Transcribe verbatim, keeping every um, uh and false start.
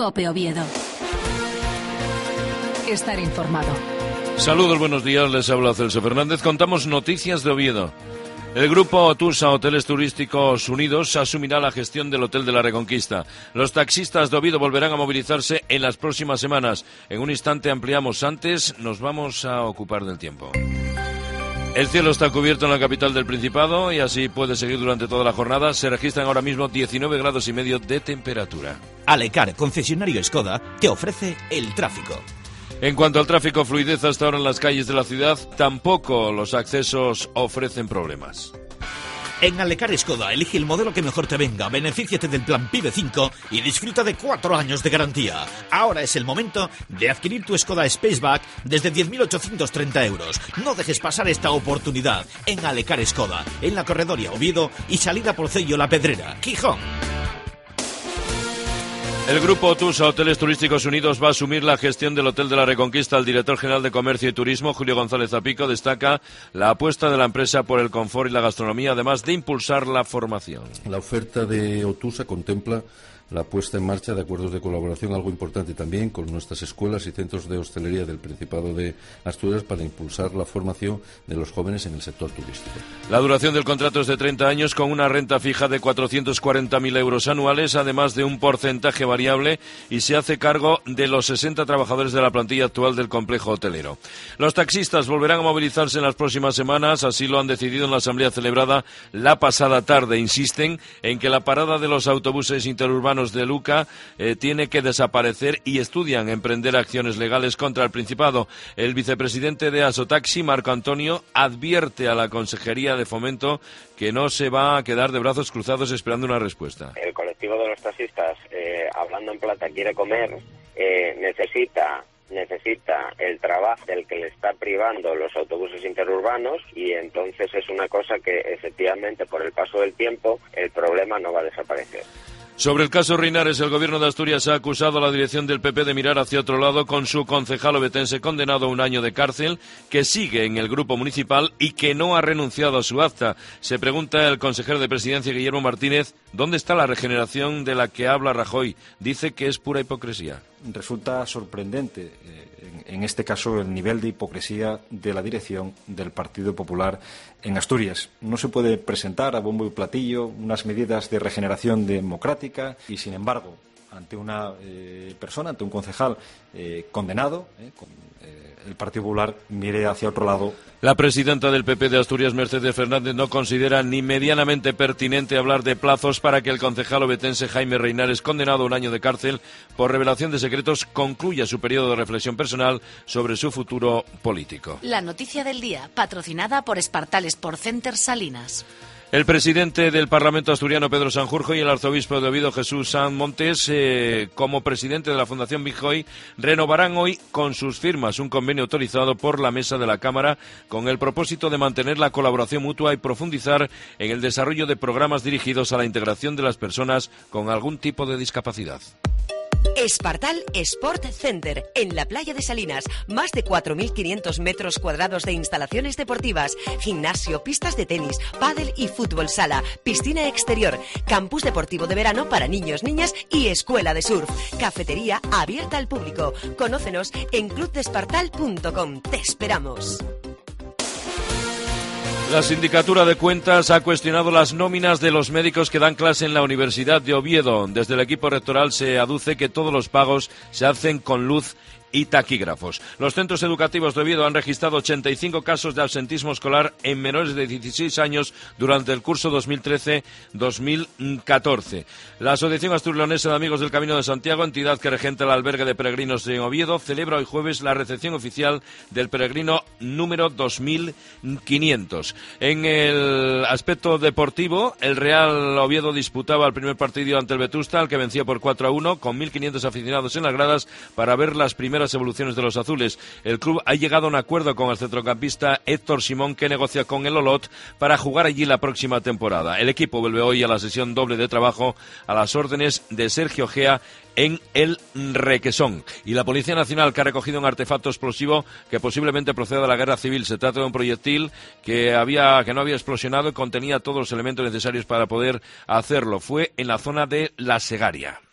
COPE Oviedo. Estar informado. Saludos, buenos días, les habla Celso Fernández. Contamos noticias de Oviedo. El grupo Otusa Hoteles Turísticos Unidos asumirá la gestión del Hotel de la Reconquista. Los taxistas de Oviedo volverán a movilizarse en las próximas semanas. En un instante ampliamos. Antes nos vamos a ocupar del tiempo. El cielo está cubierto en la capital del Principado y así puede seguir durante toda la jornada. Se registran ahora mismo diecinueve grados y medio de temperatura. Alecar, concesionario Skoda, te ofrece el tráfico. En cuanto al tráfico, fluidez hasta ahora en las calles de la ciudad, tampoco los accesos ofrecen problemas. En Alecar Skoda, elige el modelo que mejor te venga, benefíciate del plan PIBE cinco y disfruta de cuatro años de garantía. Ahora es el momento de adquirir tu Skoda Spaceback desde diez mil ochocientos treinta euros. No dejes pasar esta oportunidad en Alecar Skoda, en la Corredoria Oviedo y salida por Cello La Pedrera, Gijón. El grupo Otusa Hoteles Turísticos Unidos va a asumir la gestión del Hotel de la Reconquista. El director general de Comercio y Turismo, Julio González Zapico, destaca la apuesta de la empresa por el confort y la gastronomía, además de impulsar la formación. La oferta de Otusa contempla la puesta en marcha de acuerdos de colaboración, algo importante también, con nuestras escuelas y centros de hostelería del Principado de Asturias para impulsar la formación de los jóvenes en el sector turístico. La duración del contrato es de treinta años con una renta fija de cuatrocientos cuarenta mil euros anuales, además de un porcentaje variable, y se hace cargo de los sesenta trabajadores de la plantilla actual del complejo hotelero. Los taxistas volverán a movilizarse en las próximas semanas, así lo han decidido en la asamblea celebrada la pasada tarde. Insisten en que la parada de los autobuses interurbanos de Luca eh, tiene que desaparecer y estudian emprender acciones legales contra el Principado. El vicepresidente de Asotaxi, Marco Antonio, advierte a la Consejería de Fomento que no se va a quedar de brazos cruzados esperando una respuesta. El colectivo de los taxistas, eh, hablando en plata, quiere comer, eh, necesita... necesita el trabajo del que le está privando los autobuses interurbanos y entonces es una cosa que efectivamente por el paso del tiempo el problema no va a desaparecer. Sobre el caso Reinares, el gobierno de Asturias ha acusado a la dirección del P P de mirar hacia otro lado con su concejal obetense condenado a un año de cárcel, que sigue en el grupo municipal y que no ha renunciado a su acta. Se pregunta el consejero de Presidencia, Guillermo Martínez, ¿dónde está la regeneración de la que habla Rajoy? Dice que es pura hipocresía. Resulta sorprendente, eh, en, en este caso, el nivel de hipocresía de la dirección del Partido Popular en Asturias. No se puede presentar a bombo y platillo unas medidas de regeneración democrática y, sin embargo, ante una eh, persona, ante un concejal eh, condenado, eh, con, eh, el Partido Popular mire hacia otro lado. La presidenta del P P de Asturias, Mercedes Fernández, no considera ni medianamente pertinente hablar de plazos para que el concejal obetense Jaime Reinares, condenado a un año de cárcel por revelación de secretos, concluya su periodo de reflexión personal sobre su futuro político. La noticia del día, patrocinada por Espartal Sport Center Salinas. El presidente del Parlamento asturiano, Pedro Sanjurjo, y el arzobispo de Oviedo, Jesús Sanz Montes, eh, como presidente de la Fundación Bijoy, renovarán hoy con sus firmas un convenio autorizado por la Mesa de la Cámara con el propósito de mantener la colaboración mutua y profundizar en el desarrollo de programas dirigidos a la integración de las personas con algún tipo de discapacidad. Espartal Sport Center, en la playa de Salinas. Más de cuatro mil quinientos metros cuadrados de instalaciones deportivas, gimnasio, pistas de tenis, pádel y fútbol sala, piscina exterior, campus deportivo de verano para niños, niñas y escuela de surf. Cafetería abierta al público. Conócenos en club de espartal punto com. Te esperamos. La Sindicatura de Cuentas ha cuestionado las nóminas de los médicos que dan clase en la Universidad de Oviedo. Desde el equipo rectoral se aduce que todos los pagos se hacen con luz y taquígrafos. Los centros educativos de Oviedo han registrado ochenta y cinco casos de absentismo escolar en menores de dieciséis años durante el curso dos mil trece dos mil catorce. La Asociación Astur-Leonesa de Amigos del Camino de Santiago, entidad que regenta el albergue de peregrinos en Oviedo, celebra hoy jueves la recepción oficial del peregrino número dos mil quinientos. En el aspecto deportivo, el Real Oviedo disputaba el primer partido ante el Vetusta, al que venció por cuatro a uno, con mil quinientos aficionados en las gradas para ver las primeras evoluciones de los azules. El club ha llegado a un acuerdo con el centrocampista Héctor Simón, que negocia con el Olot para jugar allí la próxima temporada. El equipo vuelve hoy a la sesión doble de trabajo a las órdenes de Sergio Gea en el Requesón. Y la Policía Nacional, que ha recogido un artefacto explosivo que posiblemente proceda de la guerra civil. Se trata de un proyectil que había que no había explosionado y contenía todos los elementos necesarios para poder hacerlo. Fue en la zona de La Segaria.